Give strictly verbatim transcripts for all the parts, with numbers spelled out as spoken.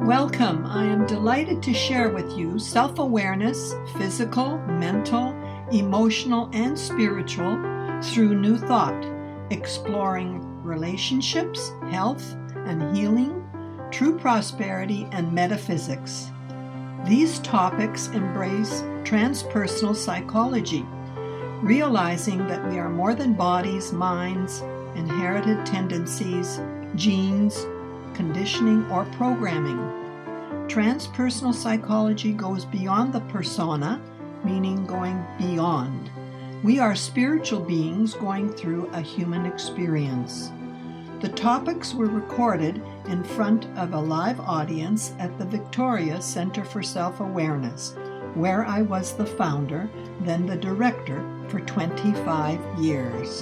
Welcome. I am delighted to share with you self-awareness, physical, mental, emotional, and spiritual through New Thought, exploring relationships, health and healing, true prosperity, and metaphysics. These topics embrace transpersonal psychology, realizing that we are more than bodies, minds, inherited tendencies, genes, conditioning, or programming. Transpersonal psychology goes beyond the persona, meaning going beyond. We are spiritual beings going through a human experience. The topics were recorded in front of a live audience at the Victoria Center for Self-Awareness, where I was the founder, then the director, for twenty-five years.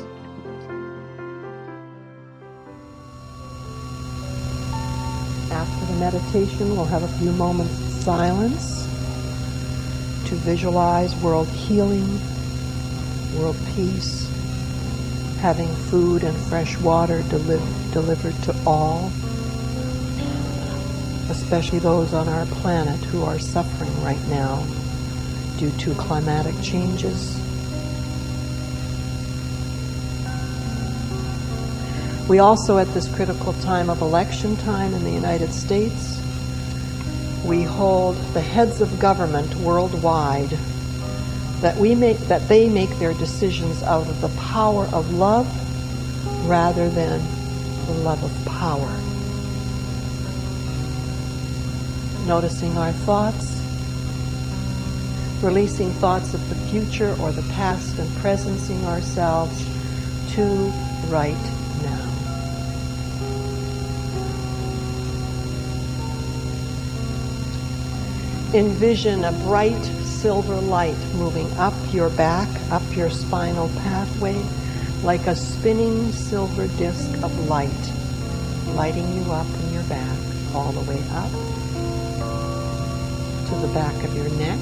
After the meditation, we'll have a few moments of silence to visualize world healing, world peace, having food and fresh water deli- delivered to all, especially those on our planet who are suffering right now due to climatic changes. We also, at this critical time of election time in the United States, we hold the heads of government worldwide that we make that they make their decisions out of the power of love rather than the love of power. Noticing our thoughts, releasing thoughts of the future or the past, and presencing ourselves to right now. Envision a bright silver light moving up your back, up your spinal pathway, like a spinning silver disc of light, lighting you up in your back, all the way up to the back of your neck,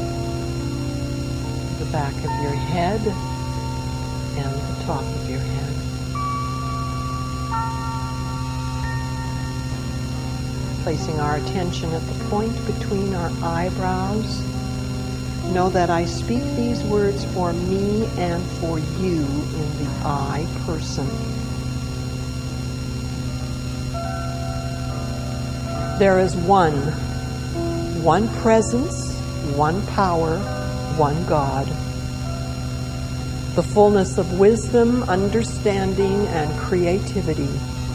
the back of your head, and the top of your head. Placing our attention at the point between our eyebrows. Know that I speak these words for me and for you in the I person. There is one, one presence, one power, one God. The fullness of wisdom, understanding, and creativity.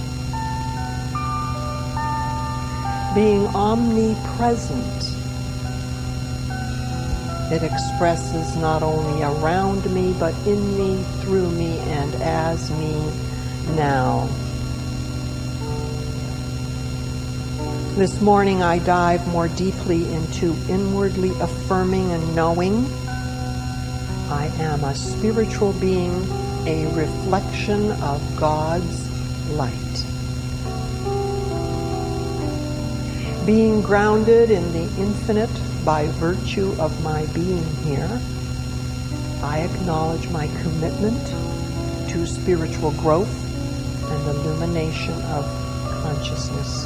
Being omnipresent, it expresses not only around me, but in me, through me, and as me now. This morning I dive more deeply into inwardly affirming and knowing I am a spiritual being, a reflection of God's light. Being grounded in the infinite by virtue of my being here, I acknowledge my commitment to spiritual growth and illumination of consciousness.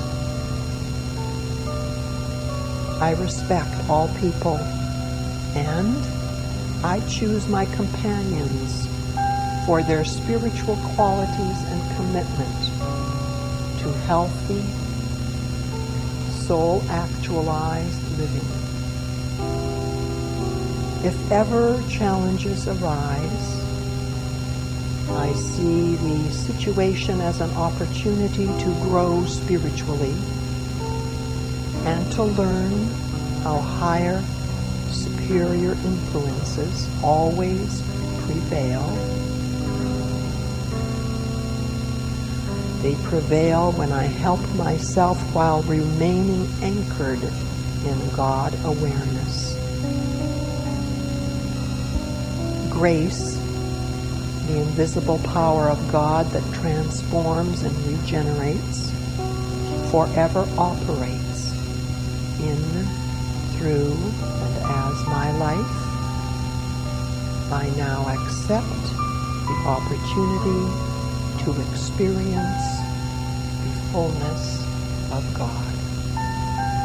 I respect all people, and I choose my companions for their spiritual qualities and commitment to healthy, soul-actualized living. If ever challenges arise, I see the situation as an opportunity to grow spiritually and to learn how higher, superior influences always prevail. They prevail when I help myself while remaining anchored in God awareness. Grace, the invisible power of God that transforms and regenerates, forever operates in, through, and as my life. I now accept the opportunity to experience the fullness of God.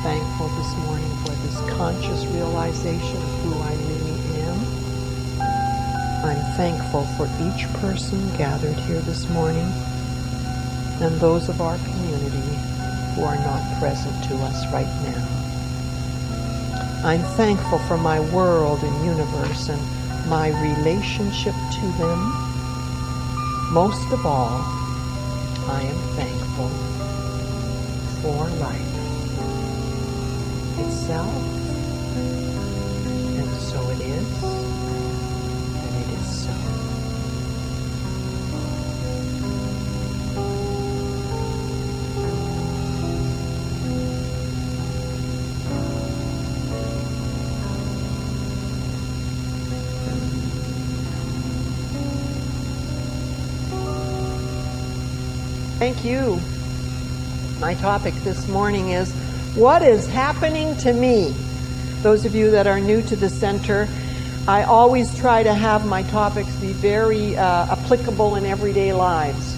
thankful this morning for this conscious realization of who I really am. I'm thankful for each person gathered here this morning and those of our community who are not present to us right now. I'm thankful for my world and universe and my relationship to them. Most of all, I am thankful for life itself, and so it is, and it is so. Thank you. My topic this morning is, what is happening to me? Those of you that are new to the center, I always try to have my topics be very uh, applicable in everyday lives.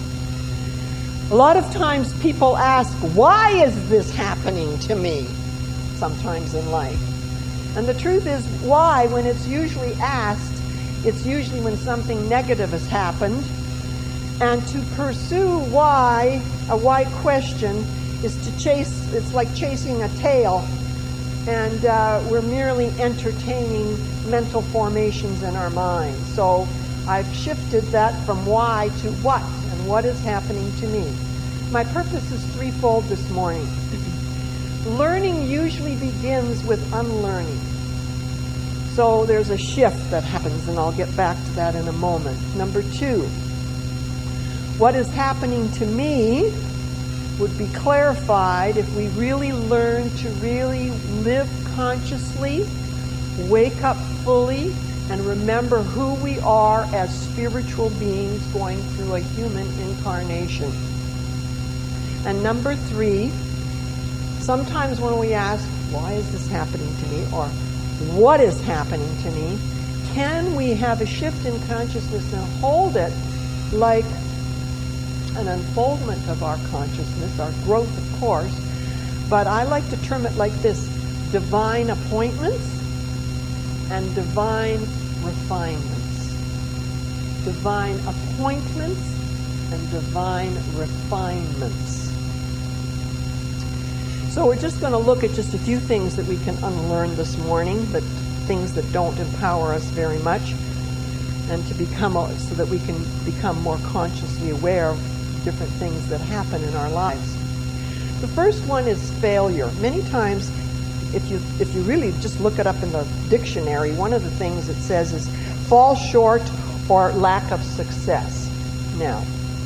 A lot of times people ask, why is this happening to me? Sometimes in life. And the truth is, why, when it's usually asked, it's usually when something negative has happened. And to pursue why, a why question, is to chase, it's like chasing a tail. And uh, we're merely entertaining mental formations in our minds. So I've shifted that from why to what, and what is happening to me. My purpose is threefold this morning. Learning usually begins with unlearning. So there's a shift that happens, and I'll get back to that in a moment. Number two, what is happening to me would be clarified if we really learn to really live consciously, wake up fully, and remember who we are as spiritual beings going through a human incarnation. And number three, sometimes when we ask, why is this happening to me, or what is happening to me, can we have a shift in consciousness and hold it like an unfoldment of our consciousness, our growth, of course, but I like to term it like this: divine appointments and divine refinements. Divine appointments and divine refinements. So we're just going to look at just a few things that we can unlearn this morning, but things that don't empower us very much, and to become, so that we can become more consciously aware of different things that happen in our lives. The first one is failure. Many times, if you if you really just look it up in the dictionary, one of the things it says is fall short or lack of success. Now,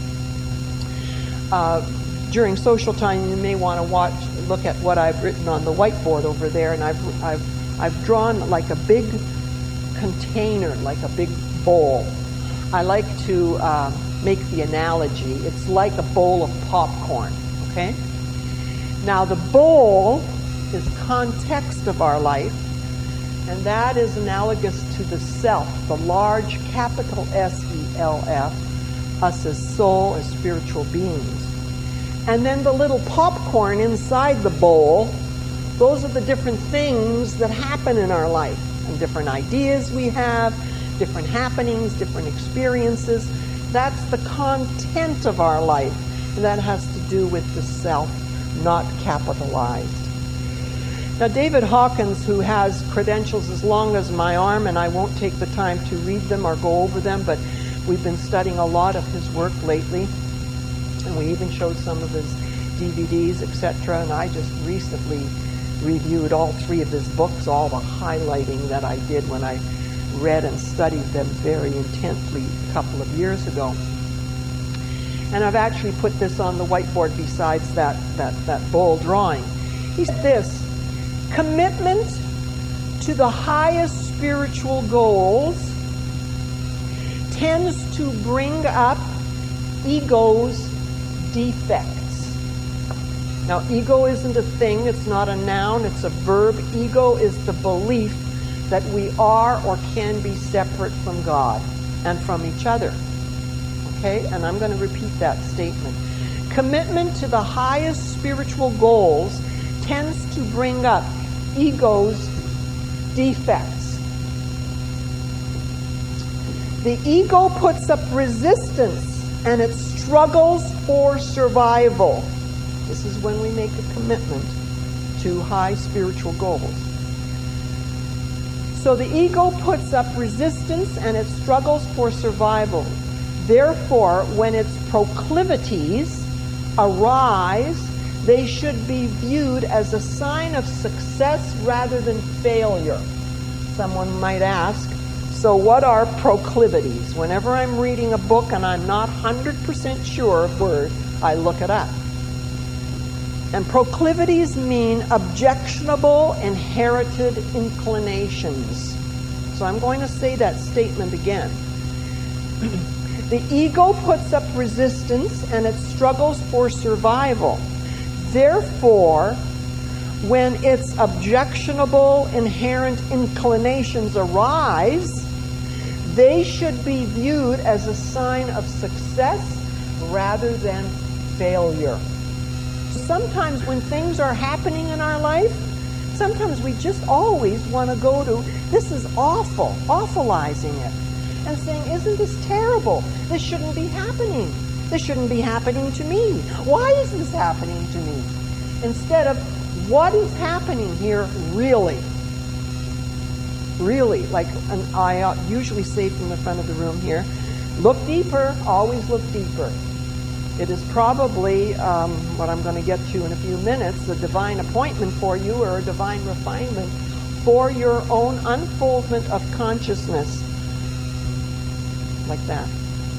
uh, during social time, you may want to watch, look at what I've written on the whiteboard over there, and I've I've I've drawn like a big container, like a big bowl. I like to uh, make the analogy. It's like a bowl of popcorn, okay? Now the bowl is context of our life, and that is analogous to the self, the large capital S E L F, us as soul, as spiritual beings. And then the little popcorn inside the bowl, those are the different things that happen in our life, and different ideas we have, different happenings, different experiences. That's the content of our life, and that has to do with the self, not capitalized. Now, David Hawkins, who has credentials as long as my arm, and I won't take the time to read them or go over them, but we've been studying a lot of his work lately, and we even showed some of his D V Ds, et cetera, and I just recently reviewed all three of his books, all the highlighting that I did when I read and studied them very intently a couple of years ago. And I've actually put this on the whiteboard besides that, that, that bowl drawing. He said this: commitment to the highest spiritual goals tends to bring up ego's defects. Now, ego isn't a thing, it's not a noun, it's a verb. Ego is the belief that we are or can be separate from God and from each other. Okay? And I'm going to repeat that statement. Commitment to the highest spiritual goals tends to bring up ego's defects. The ego puts up resistance and it struggles for survival. This is when we make a commitment to high spiritual goals. So the ego puts up resistance and it struggles for survival. Therefore, when its proclivities arise, they should be viewed as a sign of success rather than failure. Someone might ask, so what are proclivities? Whenever I'm reading a book and I'm not one hundred percent sure of word, I look it up. And proclivities mean objectionable inherited inclinations. So I'm going to say that statement again. The ego puts up resistance and it struggles for survival. Therefore, when its objectionable inherent inclinations arise, they should be viewed as a sign of success rather than failure. Sometimes when things are happening in our life, sometimes we just always want to go to, this is awful, awfulizing it, and saying, isn't this terrible? This shouldn't be happening. This shouldn't be happening to me. Why is this happening to me? Instead of, what is happening here really? Really, like an, I usually say from the front of the room here, look deeper, always look deeper. It is probably, um, what I'm going to get to in a few minutes, a divine appointment for you or a divine refinement for your own unfoldment of consciousness. Like that.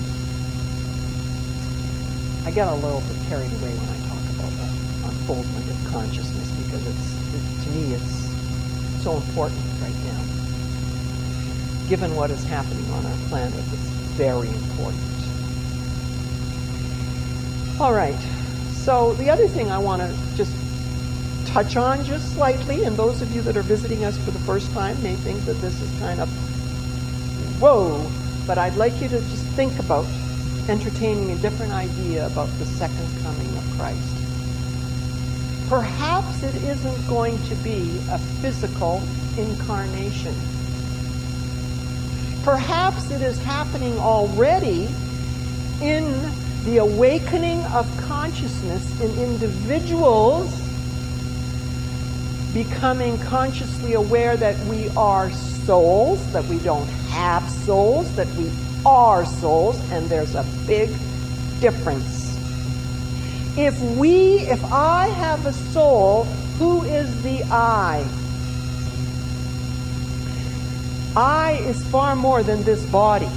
I get a little bit carried away when I talk about the unfoldment of consciousness because it's, it, to me it's so important right now. Given what is happening on our planet, it's very important. All right, so the other thing I want to just touch on just slightly, and those of you that are visiting us for the first time may think that this is kind of, whoa, but I'd like you to just think about entertaining a different idea about the second coming of Christ. Perhaps it isn't going to be a physical incarnation. Perhaps it is happening already in the awakening of consciousness in individuals becoming consciously aware that we are souls, that we don't have souls, that we are souls, and there's a big difference. If we, if I have a soul, who is the I? I is far more than this body.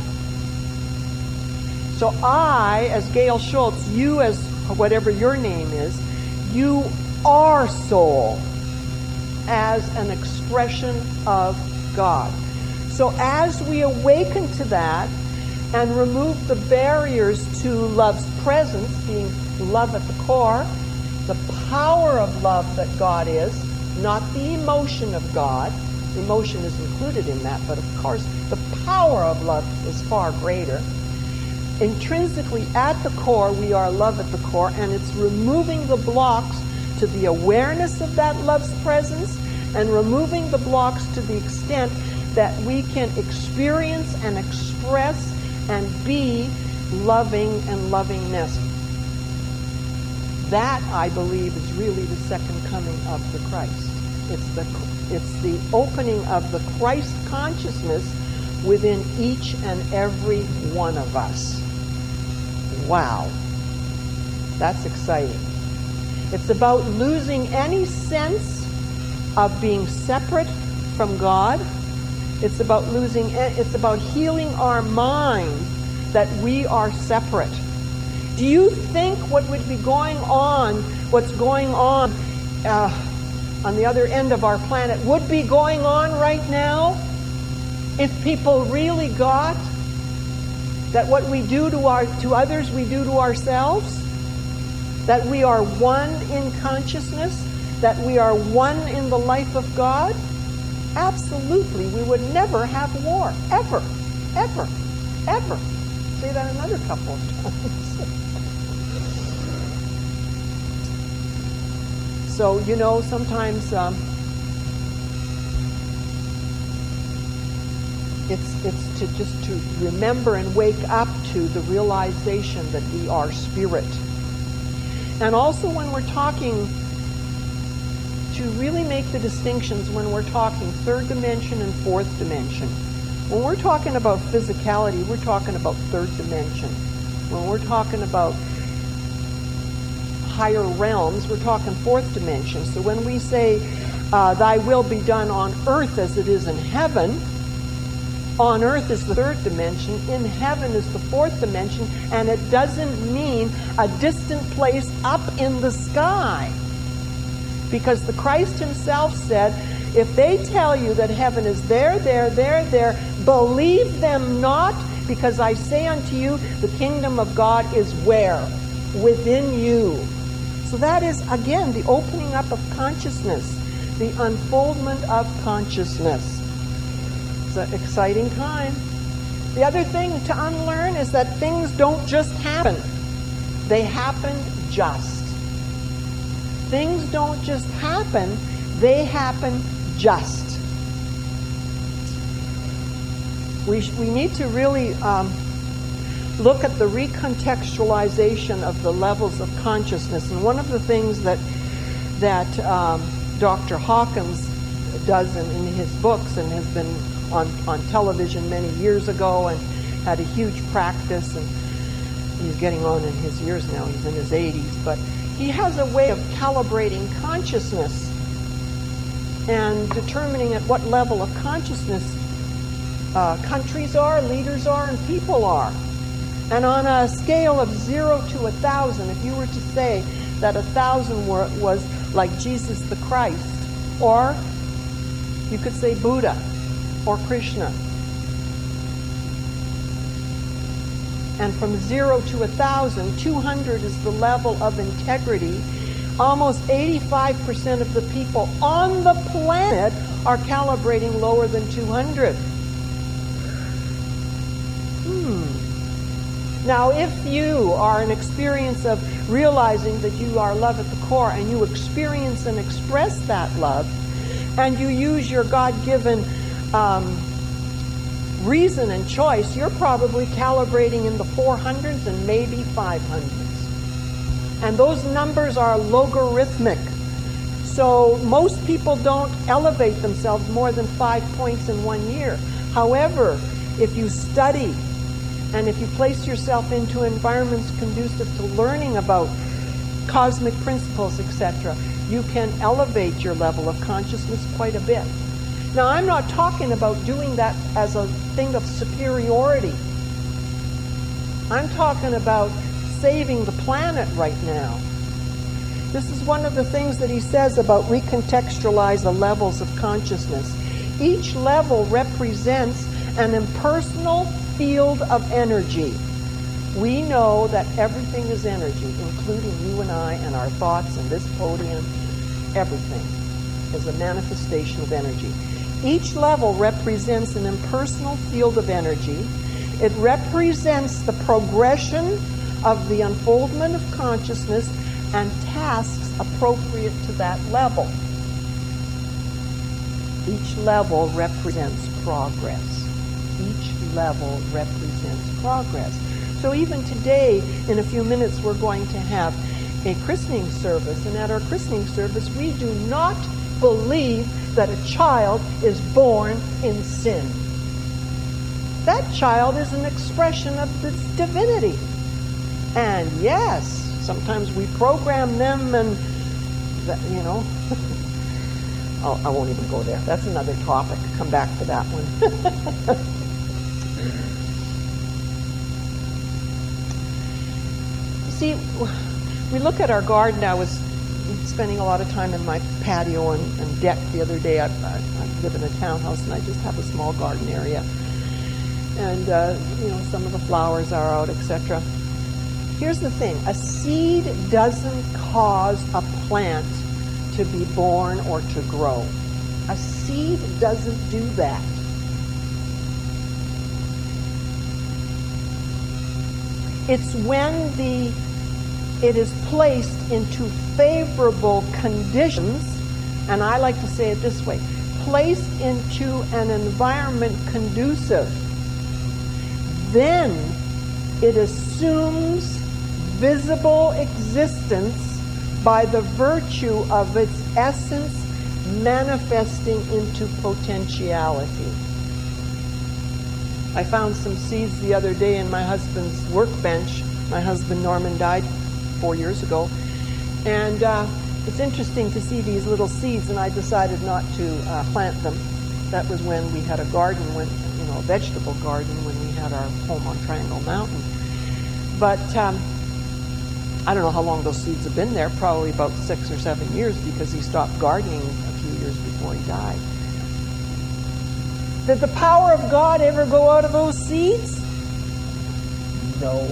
So I, as Gail Schultz, you as whatever your name is, you are soul as an expression of God. So as we awaken to that and remove the barriers to love's presence, being love at the core, the power of love that God is, not the emotion of God. Emotion is included in that, but of course the power of love is far greater. Intrinsically at the core, we are love at the core, and it's removing the blocks to the awareness of that love's presence and removing the blocks to the extent that we can experience and express and be loving and lovingness. That, I believe, is really the second coming of the Christ. It's the, it's the opening of the Christ consciousness within each and every one of us. Wow, that's exciting. It's about losing any sense of being separate from God. It's about losing, it's about healing our mind that we are separate. Do you think what would be going on, what's going on uh, on the other end of our planet would be going on right now if people really got that what we do to our to others we do to ourselves, that we are one in consciousness, that we are one in the life of God? Absolutely, we would never have war, ever, ever, ever. Say that another couple of times. So, you know, sometimes um, it's it's to just to remember and wake up to the realization that we are spirit. And also when we're talking, to really make the distinctions when we're talking third dimension and fourth dimension. When we're talking about physicality, we're talking about third dimension. When we're talking about higher realms, we're talking fourth dimension. So when we say, uh, thy will be done on earth as it is in heaven, on earth is the third dimension, in heaven is the fourth dimension, and it doesn't mean a distant place up in the sky. Because the Christ himself said, if they tell you that heaven is there, there, there, there, believe them not, because I say unto you, the kingdom of God is where? Within you. So that is, again, the opening up of consciousness, the unfoldment of consciousness. It's an exciting time. The other thing to unlearn is that things don't just happen. They happen just. Things don't just happen, they happen just. We, sh- we need to really um, look at the recontextualization of the levels of consciousness. And one of the things that, that um, Doctor Hawkins does in, in his books, and has been on, on television many years ago and had a huge practice, and he's getting on in his years now, he's in his eighties, but he has a way of calibrating consciousness and determining at what level of consciousness uh, countries are, leaders are, and people are. And on a scale of zero to a thousand, if you were to say that a thousand were, was like Jesus the Christ, or you could say Buddha or Krishna. And from zero to a thousand, two hundred is the level of integrity. Almost eighty-five percent of the people on the planet are calibrating lower than two hundred. Hmm. Now, if you are an experience of realizing that you are love at the core, and you experience and express that love, and you use your God-given um, reason and choice, you're probably calibrating in the four hundreds and maybe five hundreds. And those numbers are logarithmic. So most people don't elevate themselves more than five points in one year. However, if you study and if you place yourself into environments conducive to learning about cosmic principles, et cetera, you can elevate your level of consciousness quite a bit. Now, I'm not talking about doing that as a thing of superiority. I'm talking about saving the planet right now. This is one of the things that he says about recontextualize the levels of consciousness. Each level represents an impersonal field of energy. We know that everything is energy, including you and I and our thoughts and this podium. Everything is a manifestation of energy. Each level represents an impersonal field of energy. It represents the progression of the unfoldment of consciousness and tasks appropriate to that level. Each level represents progress. Each level represents progress. So even today, in a few minutes, we're going to have a christening service. And at our christening service, we do not believe that a child is born in sin. That child is an expression of this divinity. And yes, sometimes we program them and, that, you know, I'll, I won't even go there. That's another topic. Come back to that one. See, we look at our garden. I was spending a lot of time in my patio and, and deck the other day. I, I, I live in a townhouse and I just have a small garden area. And, uh, you know, some of the flowers are out, et cetera. Here's the thing. A seed doesn't cause a plant to be born or to grow. A seed doesn't do that. It's when the it is placed into favorable conditions, and I like to say it this way, placed into an environment conducive, then it assumes visible existence by the virtue of its essence manifesting into potentiality. I found some seeds the other day in my husband's workbench. My husband Norman died four years ago, and uh, it's interesting to see these little seeds, and I decided not to uh, plant them. That was when we had a garden, when you know, a vegetable garden, when we had our home on Triangle Mountain. But um, I don't know how long those seeds have been there, probably about six or seven years, because he stopped gardening a few years before he died. Did the power of God ever go out of those seeds? No.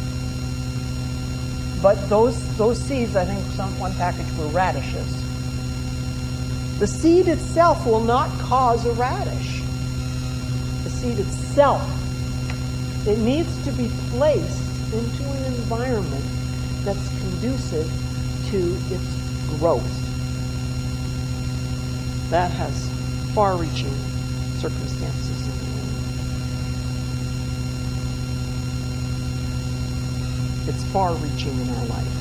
But those those seeds, I think some one package were radishes. The seed itself will not cause a radish. The seed itself, it needs to be placed into an environment that's conducive to its growth. That has far-reaching circumstances in the end. It's far-reaching in our life.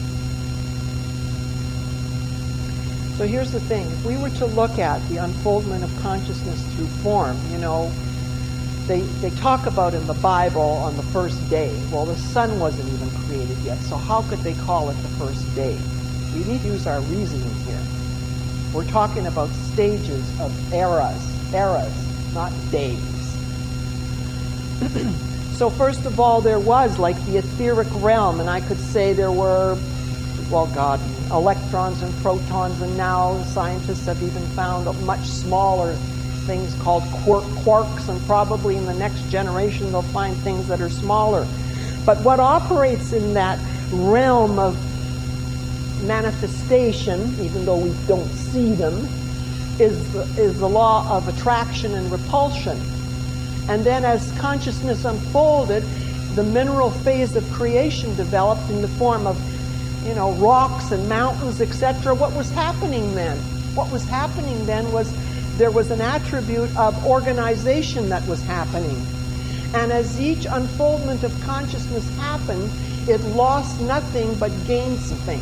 So here's the thing. If we were to look at the unfoldment of consciousness through form, you know, they, they talk about in the Bible on the first day. Well, the sun wasn't even created yet, so how could they call it the first day? We need to use our reasoning here. We're talking about stages of eras, eras, not days. So first of all, there was like the etheric realm, and I could say there were, well, God, electrons and protons, and now scientists have even found much smaller things called quark, quarks, and probably in the next generation they'll find things that are smaller. But what operates in that realm of manifestation, even though we don't see them, is the, is the law of attraction and repulsion. And then as consciousness unfolded, the mineral phase of creation developed in the form of, you know, rocks and mountains, et cetera. What was happening then? What was happening then was there was an attribute of organization that was happening. And as each unfoldment of consciousness happened, it lost nothing but gained something.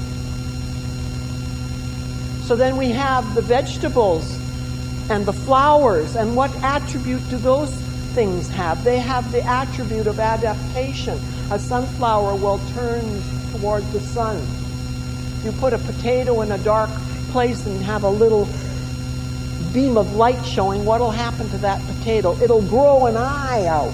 So then we have the vegetables and the flowers, and what attribute do those things have? They have the attribute of adaptation. A sunflower will turn toward the sun. You put a potato in a dark place and have a little beam of light showing, what will happen to that potato? It'll grow an eye out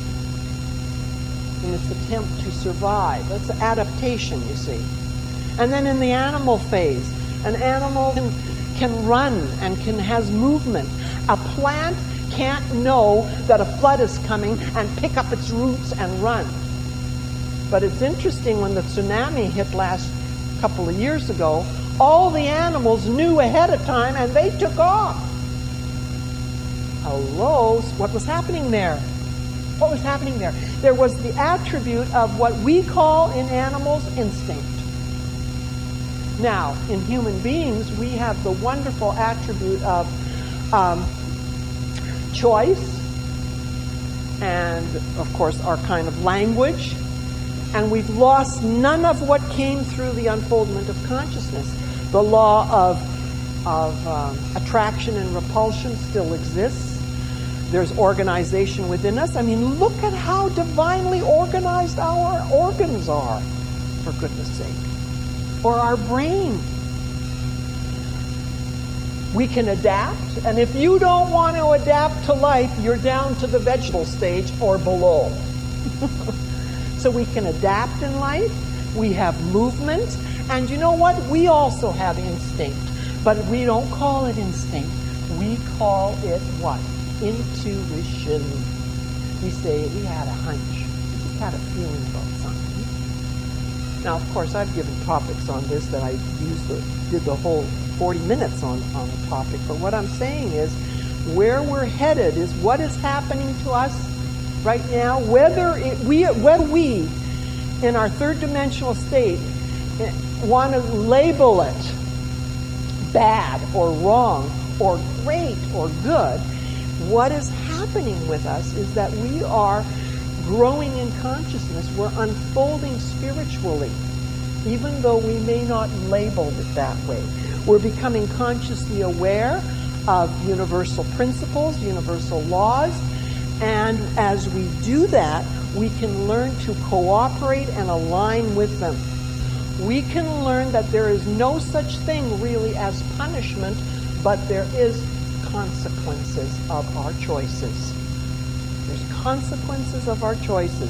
in its attempt to survive. That's adaptation, you see. And then in the animal phase, an animal can, can run and can has movement. A plant can't know that a flood is coming and pick up its roots and run. But it's interesting, when the tsunami hit last couple of years ago, all the animals knew ahead of time and they took off. Hello, what was happening there? What was happening there? There was the attribute of what we call in animals instinct. Now, in human beings, we have the wonderful attribute of um, choice and, of course, our kind of language. And we've lost none of what came through the unfoldment of consciousness. The law of, of um, attraction and repulsion still exists. There's organization within us. I mean, look at how divinely organized our organs are, for goodness sake. Or our brain. We can adapt, and if you don't want to adapt to life, you're down to the vegetable stage or below. So we can adapt in life, we have movement, and you know what? We also have instinct, but we don't call it instinct. We call it what? Intuition. We say we had a hunch, we just had a feeling about something. Now, of course, I've given topics on this that I used the, did the whole forty minutes on, on the topic, but what I'm saying is where we're headed is what is happening to us right now, whether it, we, whether we, in our third dimensional state, want to label it bad or wrong or great or good, what is happening with us is that we are growing in consciousness. We're unfolding spiritually, even though we may not label it that way. We're becoming consciously aware of universal principles, universal laws, and as we do that, we can learn to cooperate and align with them. We can learn that there is no such thing really as punishment, but there is consequences of our choices. There's consequences of our choices.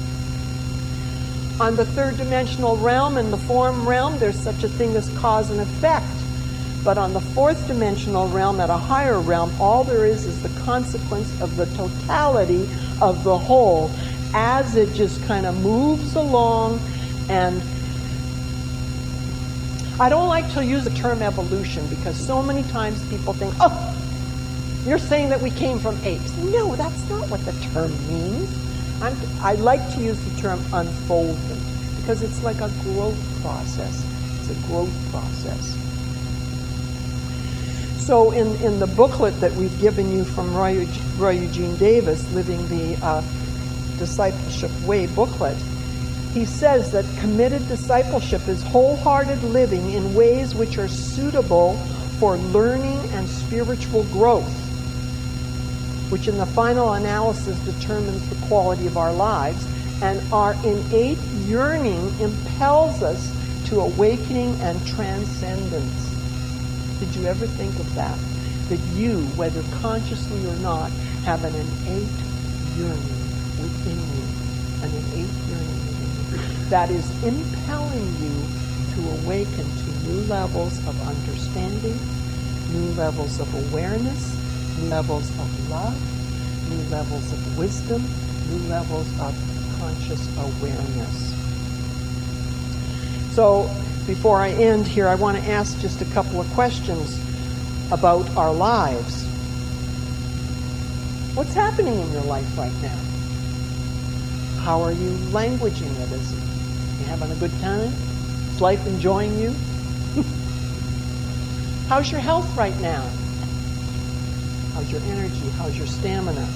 On the third dimensional realm, in the form realm, there's such a thing as cause and effect. But on the fourth dimensional realm, at a higher realm, all there is is the consequence of the totality of the whole as it just kind of moves along. And I don't like to use the term evolution because so many times people think, oh, you're saying that we came from apes. No, that's not what the term means. I'm, I like to use the term unfoldment because it's like a growth process. It's a growth process. So in, in the booklet that we've given you from Roy, Roy Eugene Davis, Living the uh, Discipleship Way booklet, he says that committed discipleship is wholehearted living in ways which are suitable for learning and spiritual growth, which in the final analysis determines the quality of our lives, and our innate yearning impels us to awakening and transcendence. Did you ever think of that? That you, whether consciously or not, have an innate yearning within you, an innate yearning within you, that is impelling you to awaken to new levels of understanding, new levels of awareness, new levels of love, new levels of wisdom, new levels of conscious awareness. So, before I end here, I want to ask just a couple of questions about our lives. What's happening in your life right now? How are you languaging it? Is it you having a good time? Is life enjoying you? How's your health right now? How's your energy? How's your stamina?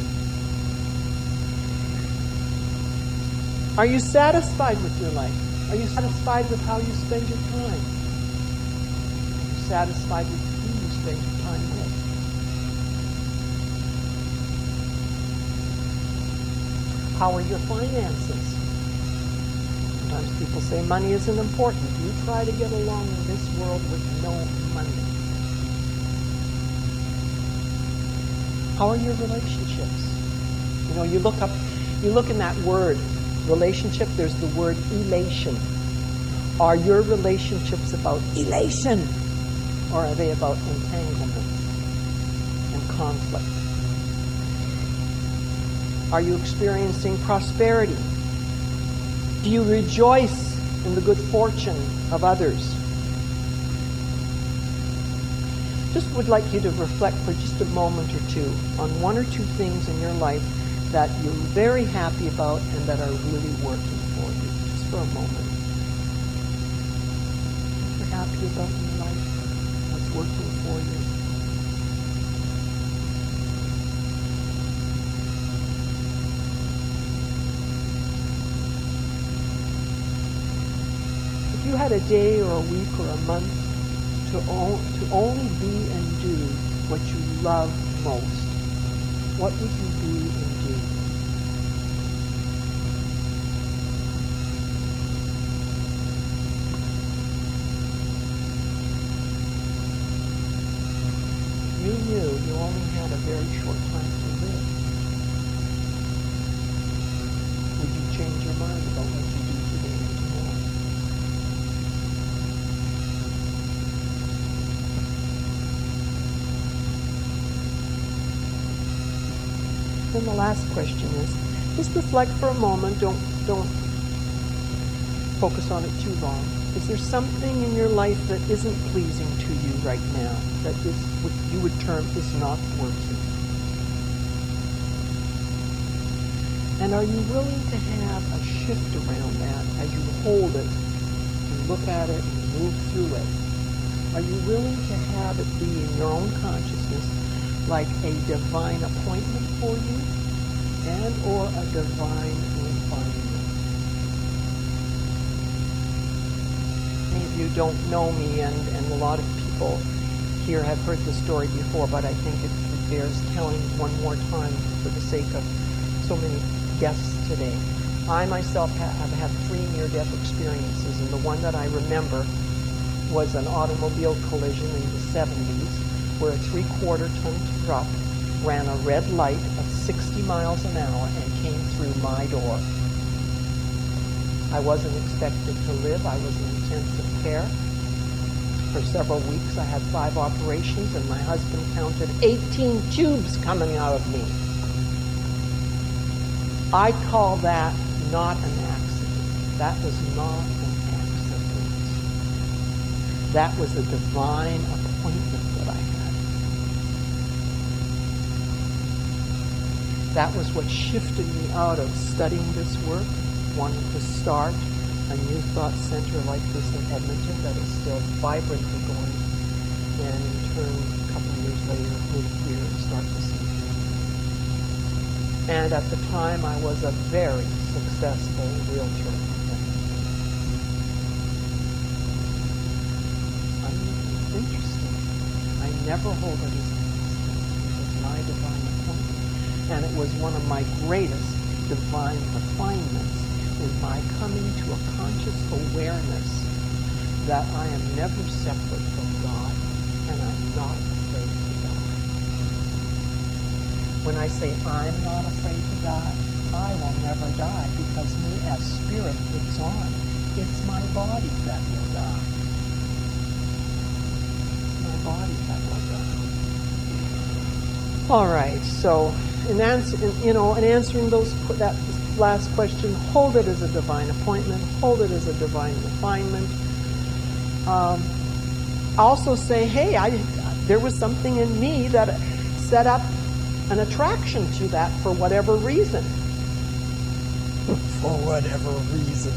Are you satisfied with your life? Are you satisfied with how you spend your time? Are you satisfied with who you spend your time with? How are your finances? Sometimes people say money isn't important. You try to get along in this world with no money. How are your relationships? You know, you look up, you look in that word, relationship, there's the word elation. Are your relationships about elation, or are they about entanglement and conflict? Are you experiencing prosperity? Do you rejoice in the good fortune of others? Just would like you to reflect for just a moment or two on one or two things in your life that you're very happy about and that are really working for you. Just for a moment. What you're happy about in your life, what's working for you. If you had a day or a week or a month to, o- to only be and do what you love most, what would you be and do? You knew you only had a very short time to live. Would you change your mind about what you do today and tomorrow? Then the last question is, just reflect for a moment, don't, don't focus on it too long. Is there something in your life that isn't pleasing to you right now, that is what you would term is not working? And are you willing to have a shift around that as you hold it in look at it and move through it? Are you willing to have it be in your own consciousness like a divine appointment for you and or a divine refinement? Many of you don't know me, and, and a lot of people here have heard the story before, but I think it bears telling one more time for the sake of so many guests today. I myself have had three near-death experiences, and the one that I remember was an automobile collision in the seventies where a three-quarter ton truck ran a red light at sixty miles an hour and came through my door. I wasn't expected to live. I was in intensive care. For several weeks, I had five operations, and my husband counted eighteen tubes coming out of me. I call that not an accident. That was not an accident. That was a divine appointment that I had. That was what shifted me out of studying this work, wanting to start a new thought center like this in Edmonton that is still vibrantly going, and in turn, a couple of years later, move here and start the center. And at the time, I was a very successful realtor. I'm interesting. I never hold it as an accident. It was my divine appointment. And it was one of my greatest divine refinements in my coming to a conscious awareness that I am never separate from God, and I'm not afraid to die. When I say I'm not afraid to die, I will never die, because me as spirit lives on. It's my body that will die. My body that will die. All right, so in answer, in, you know, in answering those that last question, hold it as a divine appointment, hold it as a divine refinement. Um, also say, hey, I there was something in me that set up an attraction to that for whatever reason. For whatever reason.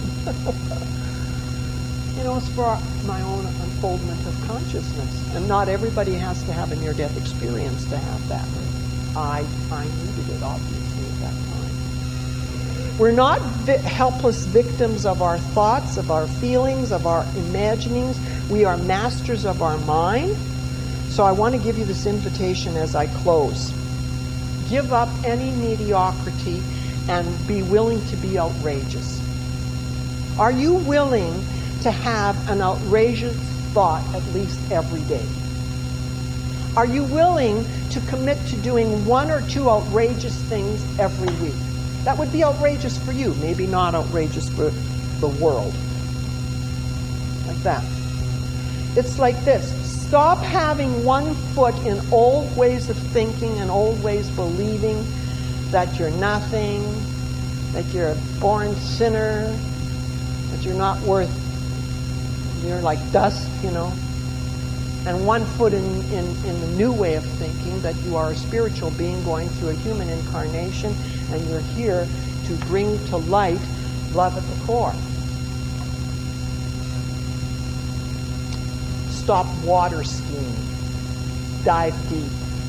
You know, it's for my own unfoldment of consciousness. And not everybody has to have a near-death experience to have that. I, I needed it, obviously, at that time. We're not vi- helpless victims of our thoughts, of our feelings, of our imaginings. We are masters of our mind. So I want to give you this invitation as I close. Give up any mediocrity and be willing to be outrageous. Are you willing to have an outrageous thought at least every day? Are you willing to commit to doing one or two outrageous things every week? That would be outrageous for you, maybe not outrageous for the world. Like that. It's like this. Stop having one foot in old ways of thinking and old ways of believing that you're nothing, that you're a born sinner, that you're not worth, you're like dust, you know. And one foot in, in, in the new way of thinking that you are a spiritual being going through a human incarnation, and you're here to bring to light love at the core. Stop water skiing. Dive deep.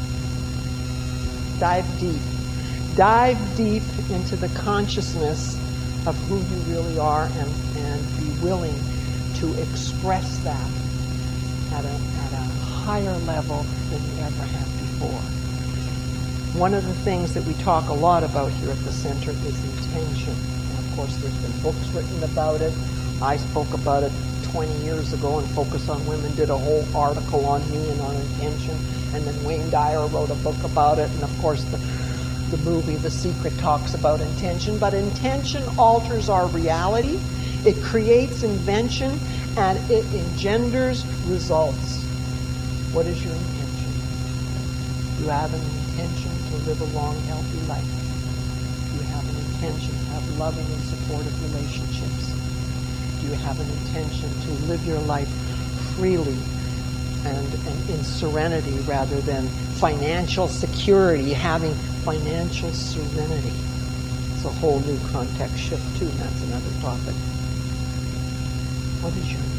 Dive deep. Dive deep into the consciousness of who you really are, and, and be willing to express that at a, at a higher level than you ever have before. One of the things that we talk a lot about here at the center is intention. And of course, there's been books written about it. I spoke about it twenty years ago, and Focus on Women did a whole article on me and on intention. And then Wayne Dyer wrote a book about it. And of course, the, the movie The Secret talks about intention. But intention alters our reality. It creates invention, and it engenders results. What is your intention? You have an intention to live a long, healthy life. You have an intention to have loving and supportive relationships. You have an intention to live your life freely and, and in serenity rather than financial security, having financial serenity. It's a whole new context shift too, and that's another topic. What is your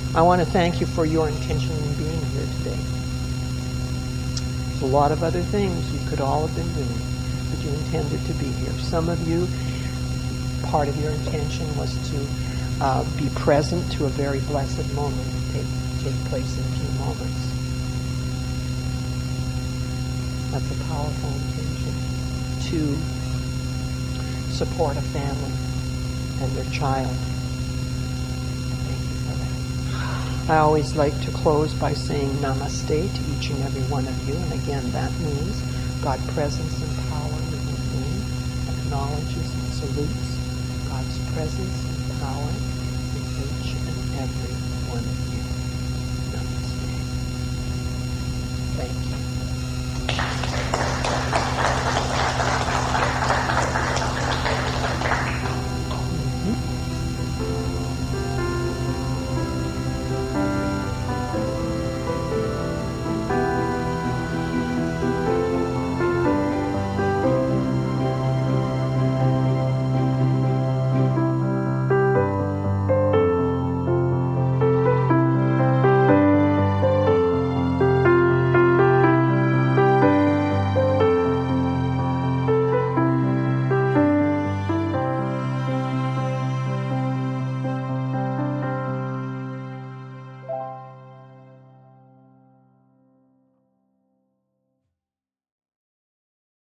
I want to thank you for your intention in being here today. There's a lot of other things you could all have been doing, but you intended to be here. Some of you, part of your intention was to uh, be present to a very blessed moment to take, take place in a few moments. That's a powerful intention. To support a family and their child. Thank you for that. I always like to close by saying namaste to each and every one of you. And again, that means God's presence and power within me, acknowledges and salutes God's presence and power